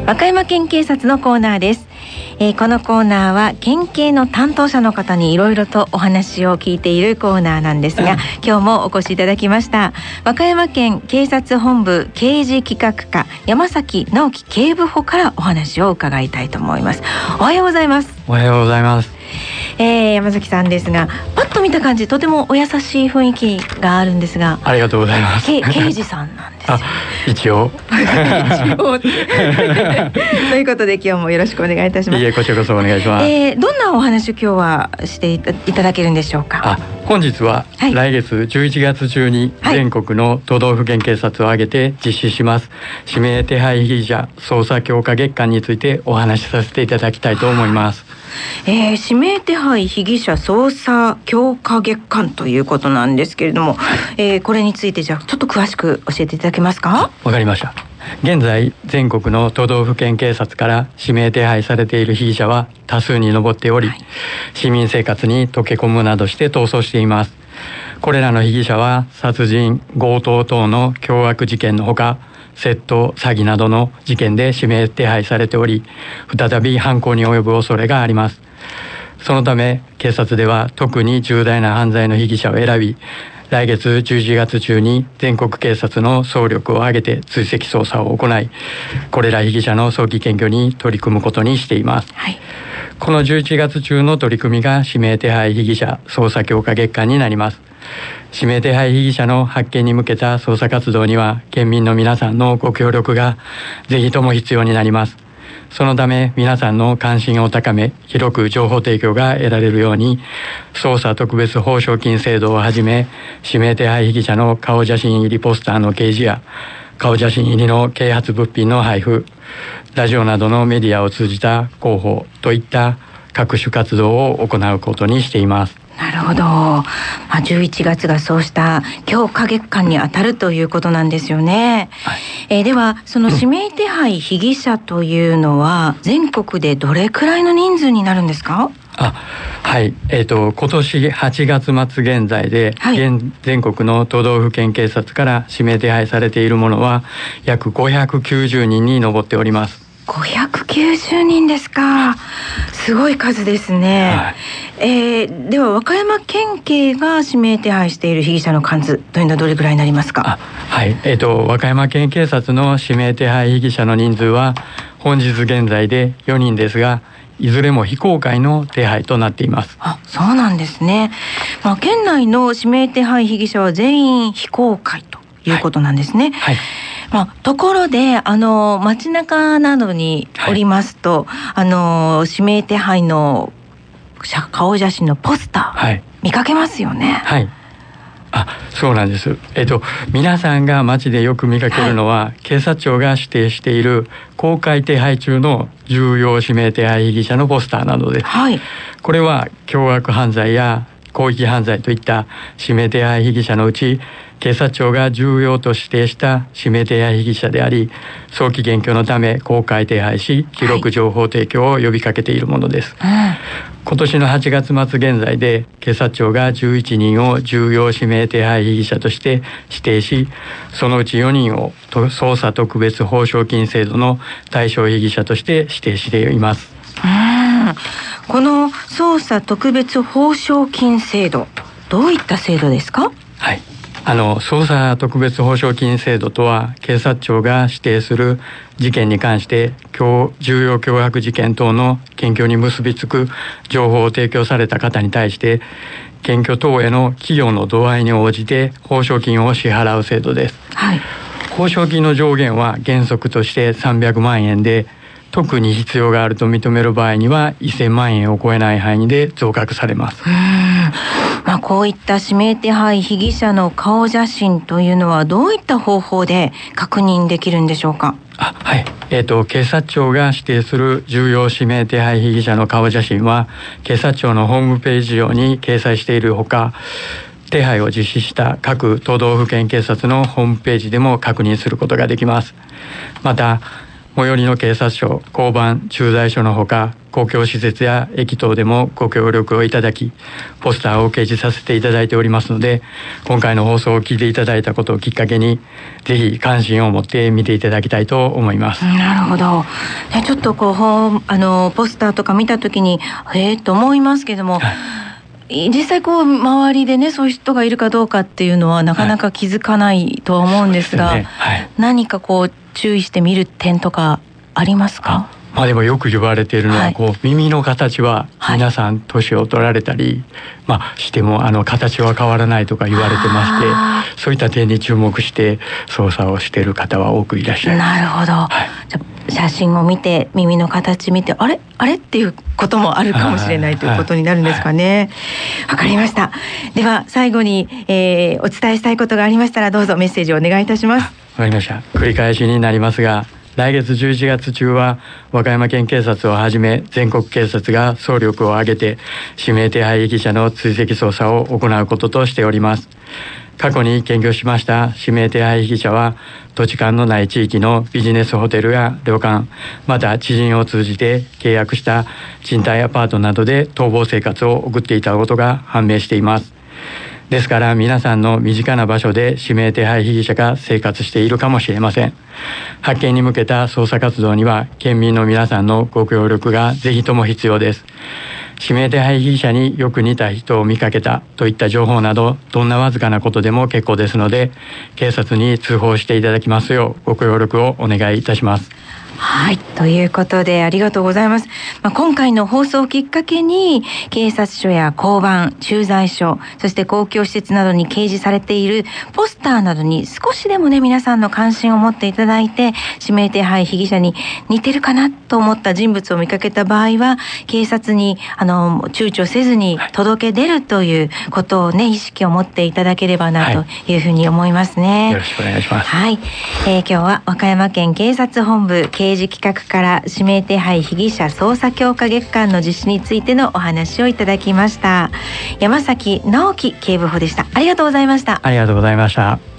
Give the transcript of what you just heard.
和歌山県警察のコーナーです。このコーナーは県警の担当者の方にいろいろとお話を聞いているコーナーなんですが、今日もお越しいただきました和歌山県警察本部刑事企画課山崎直樹警部補からお話を伺いたいと思います。おはようございます。 おはようございます。 山崎さんですが、パッと見た感じとてもお優しい雰囲気があるんですが、 ありがとうございます。 刑事さんなんですよ。 一応ということで今日もよろしくお願いいたします。 いえ、こちらこそお願いします。 どんなお話を今日はしていただけるんでしょうか。 本日は来月11月中に全国の都道府県警察を挙げて実施します指名手配被疑者捜査強化月間についてお話しさせていただきたいと思います。 指名手配被疑者捜査強化月間ということなんですけれども、これについてじゃあちょっと詳しく教えていただけますか。 わかりました。現在全国の都道府県警察から指名手配されている被疑者は多数に上っており、市民生活に溶け込むなどして逃走しています。これらの被疑者は殺人、強盗等の凶悪事件のほか、窃盗、詐欺などの事件で指名手配されており、再び犯行に及ぶ恐れがあります。そのため警察では特に重大な犯罪の被疑者を選び、来月11月中に全国警察の総力を挙げて追跡捜査を行い、これら被疑者の早期検挙に取り組むことにしています。この11月中の取り組みが指名手配被疑者捜査強化月間になります。指名手配被疑者の発見に向けた捜査活動には県民の皆さんのご協力がぜひとも必要になります。そのため皆さんの関心を高め、広く情報提供が得られるように、捜査特別報奨金制度をはじめ、指名手配被疑者の顔写真入りポスターの掲示や顔写真入りの啓発物品の配布、ラジオなどのメディアを通じた広報といった各種活動を行うことにしています。 なるほど。11月がそうした強化月間にあたるということなんですよね。ではその指名手配被疑者というのは全国でどれくらいの人数になるんですか。 今年8月末現在で、全国の都道府県警察から指名手配されているものは約590人に上っております。 590人ですか。すごい数ですね。では和歌山県警が指名手配している被疑者の数というのはどれくらいになりますか。 和歌山県警察の指名手配被疑者の人数は本日現在で4人ですが、いずれも非公開の手配となっています。 そうなんですね。県内の指名手配被疑者は全員非公開ということなんですね。ところで街中などにおりますと、指名手配の顔写真のポスター、見かけますよね。 そうなんです。皆さんが街でよく見かけるのは、警察庁が指定している公開手配中の重要指名手配被疑者のポスターなどです。これは凶悪犯罪や広域犯罪といった指名手配被疑者のうち、警察庁が重要と指定した指名手配被疑者であり、早期検挙のため公開手配し、広く情報提供を呼びかけているものです。今年の8月末現在で警察庁が11人を重要指名手配被疑者として指定し、そのうち4人を捜査特別報奨金制度の対象被疑者として指定しています。 この捜査特別報奨金制度、どういった制度ですか。 捜査特別報奨金制度とは、警察庁が指定する事件に関して重要凶悪事件等の検挙に結びつく情報を提供された方に対して、検挙等への寄与の度合いに応じて報奨金を支払う制度です。報奨金の上限は原則として300万円で、特に必要があると認める場合には1000万円を超えない範囲で増額されます。 こういった指名手配被疑者の顔写真というのはどういった方法で確認できるんでしょうか。 警察庁が指定する重要指名手配被疑者の顔写真は警察庁のホームページ上に掲載しているほか、手配を実施した各都道府県警察のホームページでも確認することができます。また最寄りの警察署、交番、駐在所のほか、公共施設や駅等でもご協力をいただき、ポスターを掲示させていただいておりますので、今回の放送を聞いていただいたことをきっかけに、ぜひ関心を持って見ていただきたいと思います。 なるほど。ちょっとポスターとか見たときにと思いますけども、実際周りでね、そういう人がいるかどうかっていうのはなかなか気づかないとは思うんですが、何か注意して見る点とかありますか？ でもよく言われているのは、耳の形は皆さん年を取られたり、しても形は変わらないとか言われてまして、そういった点に注目して操作をしている方は多くいらっしゃいます。 なるほど。じゃあ写真を見て耳の形見てあれっていうこともあるかもしれないということになるんですかね。わかりました。では最後に、お伝えしたいことがありましたらどうぞメッセージをお願いいたします。 わかりました。繰り返しになりますが、来月11月中は和歌山県警察をはじめ全国警察が総力を挙げて指名手配被疑者の追跡捜査を行うこととしております。過去に検挙しました指名手配被疑者は土地勘のない地域のビジネスホテルや旅館、また知人を通じて契約した賃貸アパートなどで逃亡生活を送っていたことが判明しています。ですから皆さんの身近な場所で指名手配被疑者が生活しているかもしれません。発見に向けた捜査活動には県民の皆さんのご協力がぜひとも必要です。指名手配被疑者によく似た人を見かけたといった情報など、どんなわずかなことでも結構ですので、警察に通報していただきますようご協力をお願いいたします。 はい、ということでありがとうございます。今回の放送をきっかけに警察署や交番、駐在所、そして公共施設などに掲示されているポスターなどに少しでもね、皆さんの関心を持っていただいて、指名手配被疑者に似てるかなと思った人物を見かけた場合は警察に躊躇せずに届け出るということをね、意識を持っていただければなというふうに思いますね。 よろしくお願いします。 はい、今日は和歌山県警察本部刑事企画から指名手配被疑者捜査強化月間の実施についてのお話をいただきました。山崎直樹警部補でした。ありがとうございました。 ありがとうございました。